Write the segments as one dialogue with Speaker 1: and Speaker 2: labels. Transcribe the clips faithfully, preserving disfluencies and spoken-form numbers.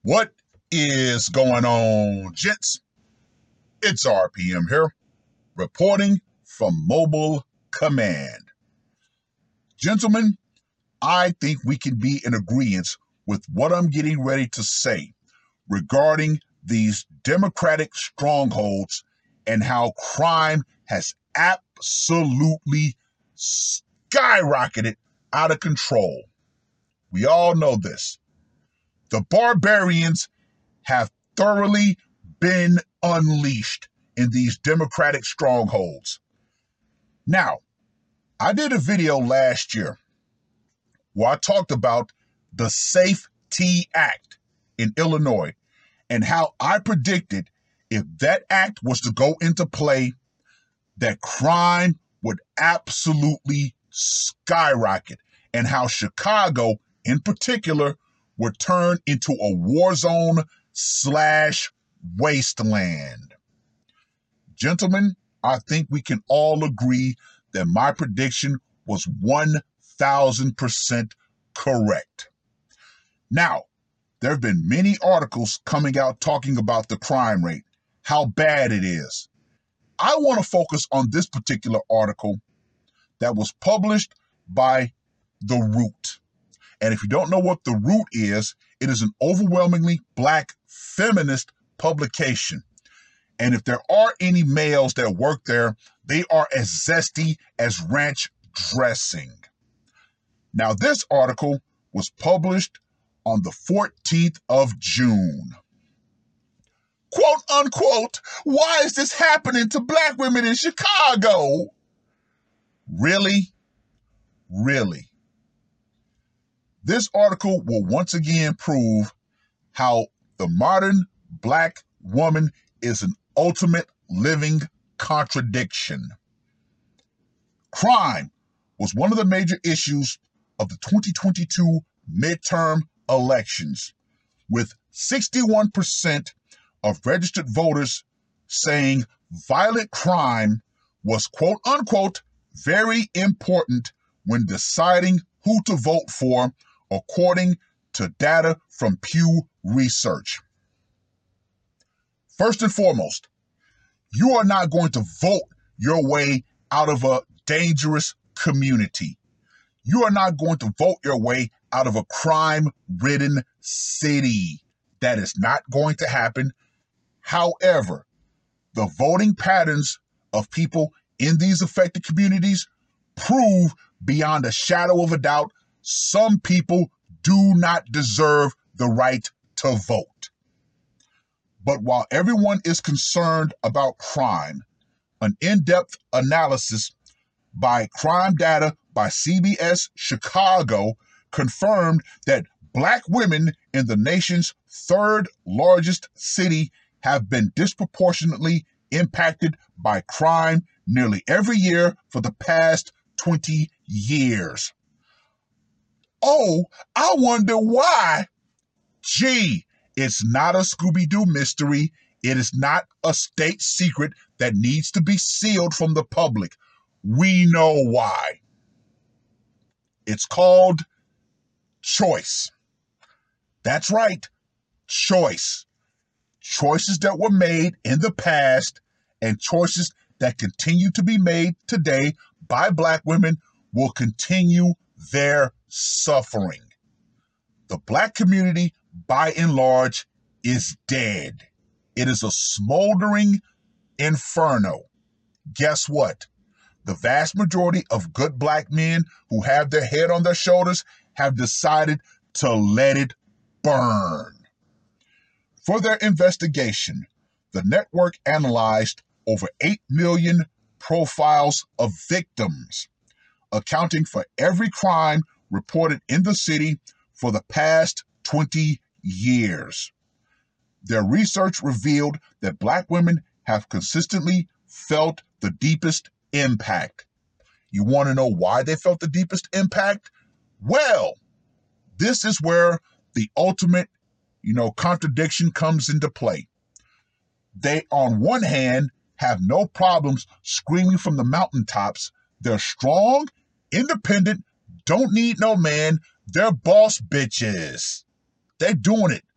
Speaker 1: What is going on, gents? It's R P M here, reporting from Mobile Command. Gentlemen, I think we can be in agreement with what I'm getting ready to say regarding these Democratic strongholds and how crime has absolutely skyrocketed out of control. We all know this. The barbarians have thoroughly been unleashed in these Democratic strongholds. Now, I did a video last year where I talked about the SAFE-T Act in Illinois and how I predicted if that act was to go into play, that crime would absolutely skyrocket, and how Chicago in particular would turn into a war zone slash wasteland. Gentlemen, I think we can all agree that my prediction was one thousand percent correct. Now, there have been many articles coming out talking about the crime rate, how bad it is. I want to focus on this particular article that was published by The Root. And if you don't know what The Root is, it is an overwhelmingly black feminist publication. And if there are any males that work there, they are as zesty as ranch dressing. Now, this article was published on the fourteenth of June. Quote unquote, why is this happening to black women in Chicago? Really? Really? This article will once again prove how the modern black woman is an ultimate living contradiction. Crime was one of the major issues of the twenty twenty-two midterm elections, with sixty-one percent of registered voters saying violent crime was quote unquote very important when deciding who to vote for, according to data from Pew Research. First and foremost, you are not going to vote your way out of a dangerous community. You are not going to vote your way out of a crime-ridden city. That is not going to happen. However, the voting patterns of people in these affected communities prove beyond a shadow of a doubt some people do not deserve the right to vote. But while everyone is concerned about crime, an in-depth analysis by crime data by C B S Chicago confirmed that black women in the nation's third largest city have been disproportionately impacted by crime nearly every year for the past twenty years. Oh, I wonder why. Gee, it's not a Scooby-Doo mystery. It is not a state secret that needs to be sealed from the public. We know why. It's called choice. That's right, choice. Choices that were made in the past and choices that continue to be made today by black women will continue their suffering. The black community, by and large, is dead. It is a smoldering inferno. Guess what? The vast majority of good black men who have their head on their shoulders have decided to let it burn. For their investigation, the network analyzed over eight million profiles of victims, accounting for every crime reported in the city for the past twenty years. Their research revealed that black women have consistently felt the deepest impact. You want to know why they felt the deepest impact? Well, this is where the ultimate, you know, contradiction comes into play. They, on one hand, have no problems screaming from the mountaintops. They're strong, independent, don't need no man. They're boss bitches. They're doing it.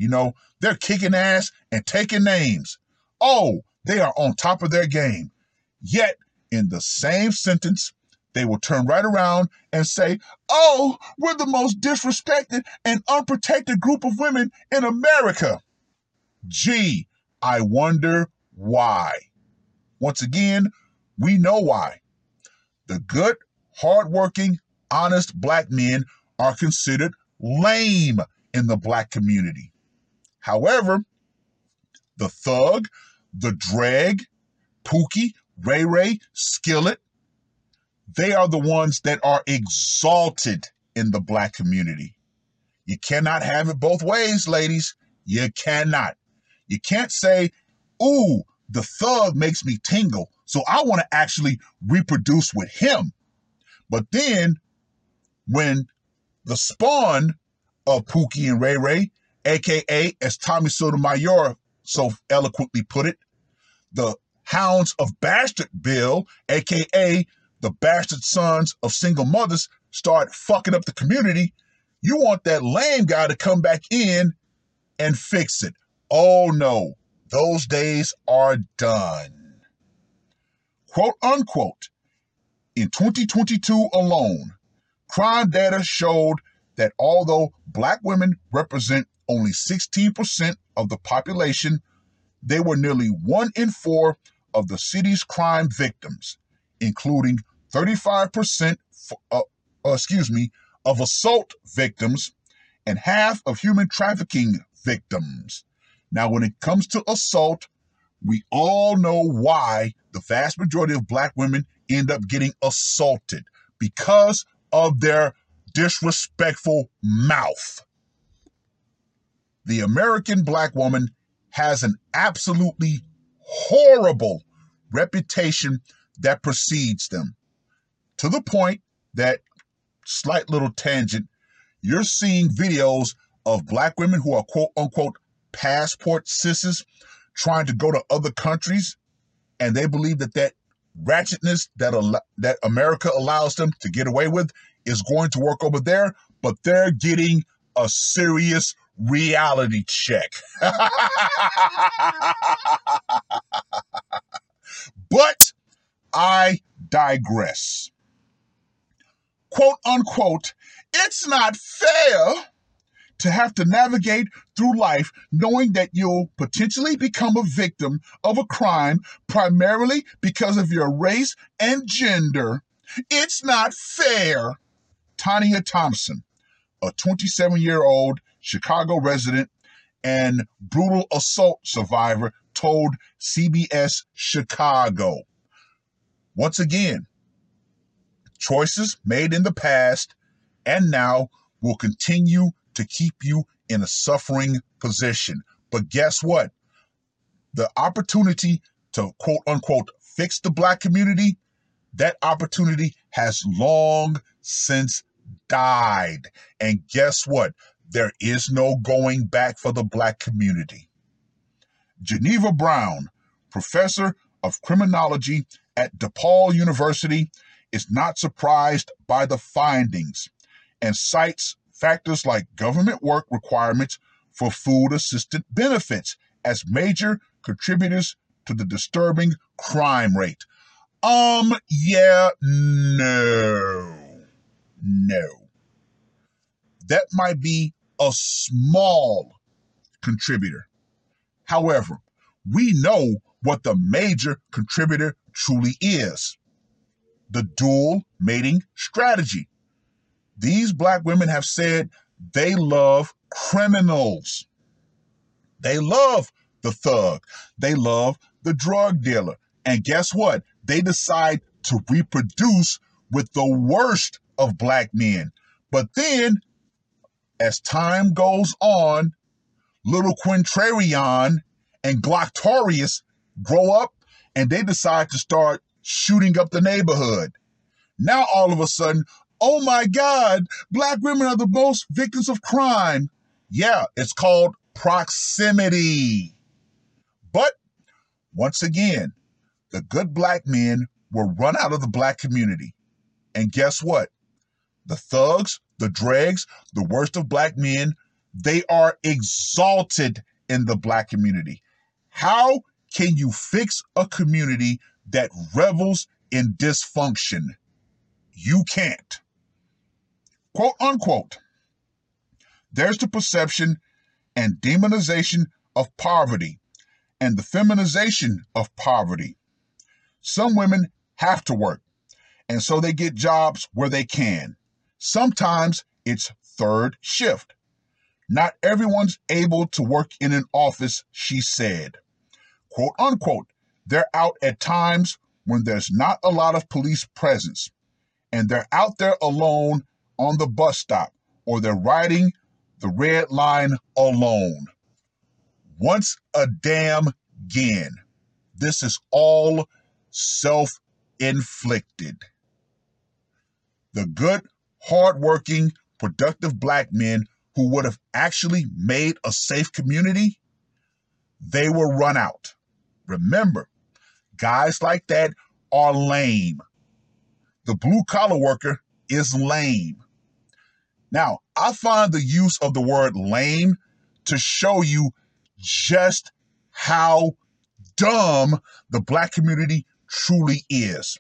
Speaker 1: You know, they're kicking ass and taking names. Oh, they are on top of their game. Yet, in the same sentence, they will turn right around and say, oh, we're the most disrespected and unprotected group of women in America. Gee, I wonder why. Once again, we know why. The good, hardworking, honest black men are considered lame in the black community. However, the thug, the drag, Pookie, Ray Ray, Skillet, they are the ones that are exalted in the black community. You cannot have it both ways, ladies. You cannot. You can't say, ooh, the thug makes me tingle, so I want to actually reproduce with him. But then, when the spawn of Pookie and Ray Ray, a k a, as Tommy Sotomayor so eloquently put it, the hounds of Bastardville, a k a the bastard sons of single mothers, start fucking up the community, you want that lame guy to come back in and fix it. Oh no, those days are done. Quote unquote, in twenty twenty-two alone, crime data showed that although black women represent only sixteen percent of the population, they were nearly one in four of the city's crime victims, including thirty-five percent, uh, uh, excuse me, of assault victims and half of human trafficking victims. Now, when it comes to assault, we all know why the vast majority of black women end up getting assaulted, because of their disrespectful mouth. The American black woman has an absolutely horrible reputation that precedes them, to the point that, slight little tangent, you're seeing videos of black women who are quote unquote passport sisses trying to go to other countries, and they believe that that ratchetness that al- that America allows them to get away with is going to work over there, but they're getting a serious reality check. But I digress. Quote unquote, it's not fair to have to navigate through life knowing that you'll potentially become a victim of a crime primarily because of your race and gender. It's not fair. Tanya Thompson, a twenty-seven-year-old Chicago resident and brutal assault survivor, told C B S Chicago. Once again, choices made in the past and now will continue to keep you in a suffering position. But guess what? The opportunity to quote unquote fix the black community, that opportunity has long since died. And guess what? There is no going back for the black community. Geneva Brown, professor of criminology at DePaul University, is not surprised by the findings and cites factors like government work requirements for food assistance benefits as major contributors to the disturbing crime rate. Um, yeah, no, no. That might be a small contributor. However, we know what the major contributor truly is: the dual mating strategy. These black women have said they love criminals. They love the thug. They love the drug dealer. And guess what? They decide to reproduce with the worst of black men. But then, as time goes on, little Quintrarion and Glocktorius grow up and they decide to start shooting up the neighborhood. Now, all of a sudden, oh my God, black women are the most victims of crime. Yeah, it's called proximity. But once again, the good black men will run out of the black community. And guess what? The thugs, the dregs, the worst of black men, They are exalted in the Black community. How can you fix a community that revels in dysfunction? You can't. Quote unquote. There's the perception and demonization of poverty and the feminization of poverty. Some women have to work, and so they get jobs where they can. Sometimes it's third shift. Not everyone's able to work in an office, she said. Quote unquote, they're out at times when there's not a lot of police presence, and they're out there alone on the bus stop, or they're riding the red line alone. Once a damn again, this is all self-inflicted. The good, hardworking, productive Black men who would have actually made a safe community, they were run out. Remember, guys like that are lame. The blue-collar worker is lame. Now, I find the use of the word lame to show you just how dumb the Black community truly is.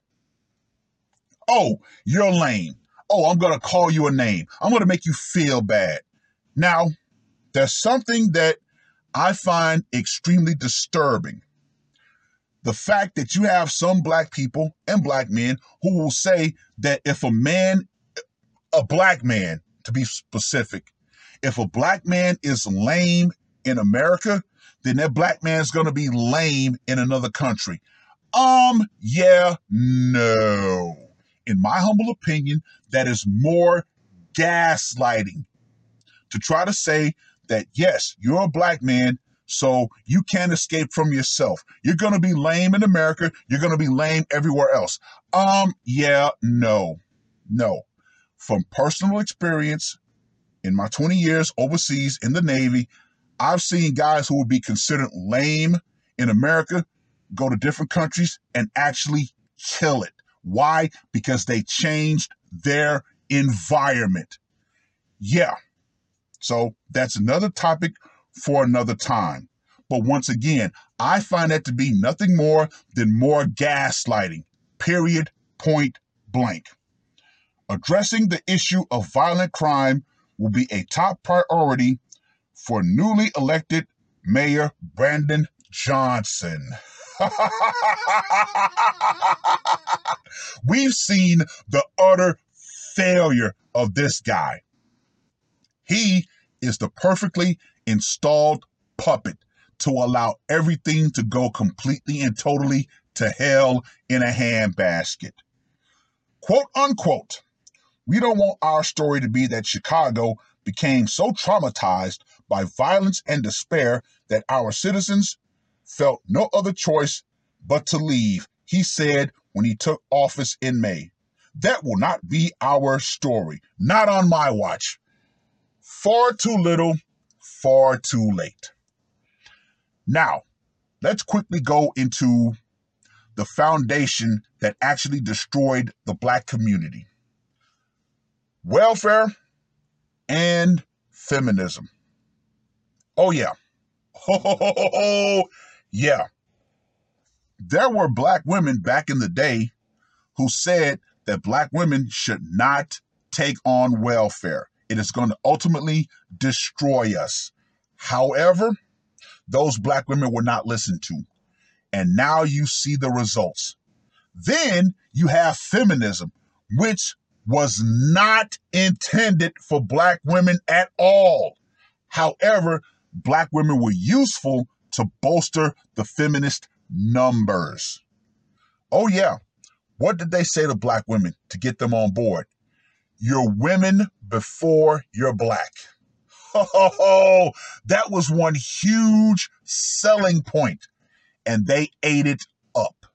Speaker 1: Oh, you're lame. Oh, I'm going to call you a name. I'm going to make you feel bad. Now, there's something that I find extremely disturbing. The fact that you have some Black people and Black men who will say that if a man, a Black man, to be specific, if a Black man is lame in America, then that Black man is going to be lame in another country. Um, yeah, no. In my humble opinion, that is more gaslighting. To try to say that, yes, you're a Black man, so you can't escape from yourself. You're going to be lame in America. You're going to be lame everywhere else. Um, yeah, no, no. From personal experience, in my twenty years overseas in the Navy, I've seen guys who would be considered lame in America go to different countries and actually kill it. Why? Because they changed their environment. Yeah. So that's another topic for another time. But once again, I find that to be nothing more than more gaslighting, period, point blank. Addressing the issue of violent crime will be a top priority for newly elected Mayor Brandon Johnson. We've seen the utter failure of this guy. He is the perfectly installed puppet to allow everything to go completely and totally to hell in a handbasket. Quote unquote, we don't want our story to be that Chicago became so traumatized by violence and despair that our citizens felt no other choice but to leave, he said when he took office in May. That will not be our story. Not on my watch. Far too little, far too late. Now, let's quickly go into the foundation that actually destroyed the Black community. Welfare and feminism. Oh, yeah. Oh, yeah. There were Black women back in the day who said that Black women should not take on welfare. It is going to ultimately destroy us. However, those Black women were not listened to. And now you see the results. Then you have feminism, which was not intended for Black women at all. However, Black women were useful to bolster the feminist numbers. Oh yeah. What did they say to Black women to get them on board? You're women before you're Black. Oh, that was one huge selling point, and they ate it up.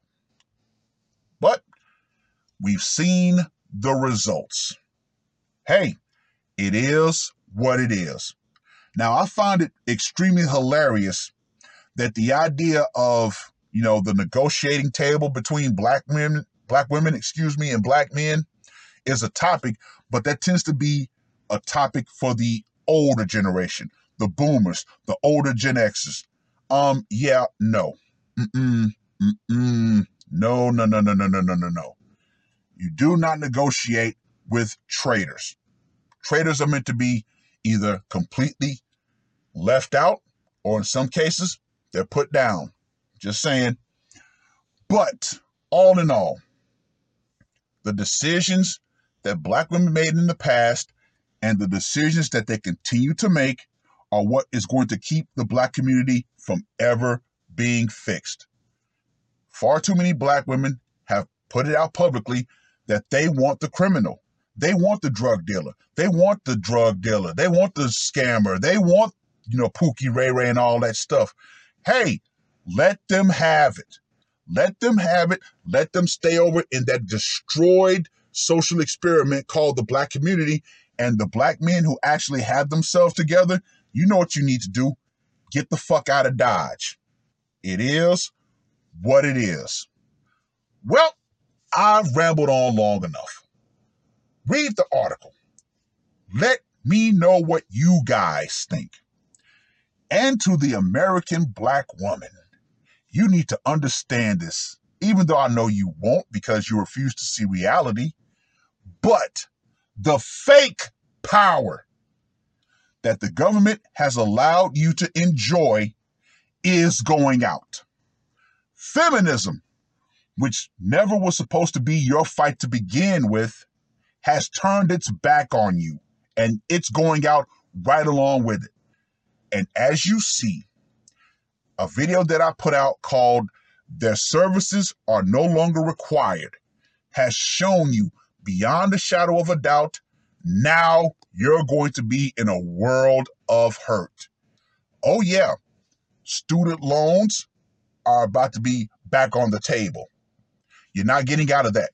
Speaker 1: But we've seen the results. Hey, it is what it is. Now, I find it extremely hilarious that the idea of, you know, the negotiating table between Black women, Black women, excuse me, and Black men is a topic, but that tends to be a topic for the older generation, the boomers, the older Gen Xers. Um, yeah, no. Mm-mm, mm-mm. No, no, no, no, no, no, no, no, no. You do not negotiate with traitors. Traitors are meant to be either completely left out, or in some cases, they're put down. Just saying. But all in all, the decisions that Black women made in the past and the decisions that they continue to make are what is going to keep the Black community from ever being fixed. Far too many Black women have put it out publicly that they want the criminal. They want the drug dealer. They want the drug dealer. They want the scammer. They want, you know, Pookie, Ray Ray, and all that stuff. Hey, let them have it. Let them have it. Let them stay over in that destroyed social experiment called the Black community. And the Black men who actually have themselves together, you know what you need to do. Get the fuck out of Dodge. It is what it is. Well, I've rambled on long enough. Read the article. Let me know what you guys think. And to the American Black woman, you need to understand this, even though I know you won't because you refuse to see reality. But the fake power that the government has allowed you to enjoy is going out. Feminism, which never was supposed to be your fight to begin with, has turned its back on you, and it's going out right along with it. And as you see, a video that I put out called "Their Services Are No Longer Required" has shown you beyond a shadow of a doubt, now you're going to be in a world of hurt. Oh yeah, student loans are about to be back on the table. You're not getting out of that.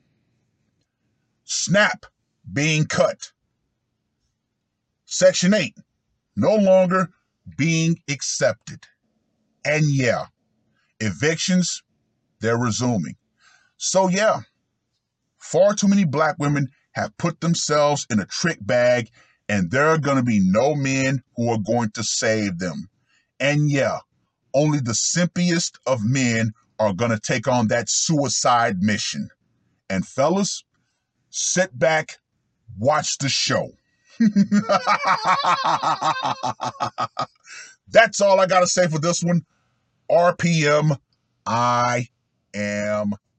Speaker 1: SNAP being cut. Section eight no longer being accepted. And yeah, evictions, they're resuming. So yeah, far too many Black women have put themselves in a trick bag, and there are going to be no men who are going to save them. And yeah, only the simpiest of men are going to take on that suicide mission. And fellas, sit back, watch the show. That's all I got to say for this one. R P M, I am